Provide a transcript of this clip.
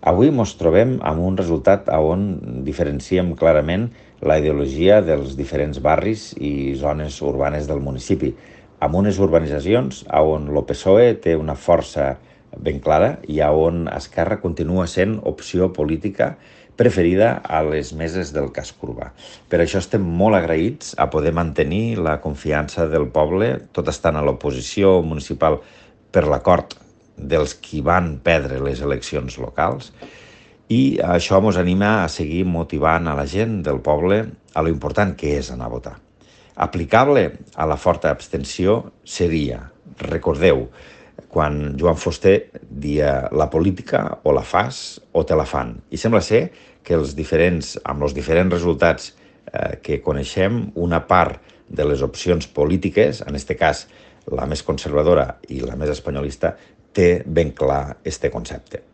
Avui ens trobem amb un resultat on diferenciem clarament la ideologia dels diferents barris i zones urbanes del municipi, amb unes urbanitzacions on el PSOE té una força ben clara i on Esquerra continua sent opció política preferida a les meses del casc urbà. Per això estem molt agraïts a poder mantenir la confiança del poble, tot estant a l'oposició municipal per l'acord dels qui van perdre les eleccions locals, i això ens anima a seguir motivant a la gent del poble a lo important que és anar a votar. Aplicable a la forta abstenció seria, recordeu, quan Joan Fuster dia la política o la fas o te la fan. I sembla ser que amb els diferents resultats que coneixem, una part de les opcions polítiques, en aquest cas la més conservadora i la més espanyolista, té ben clar este concepte.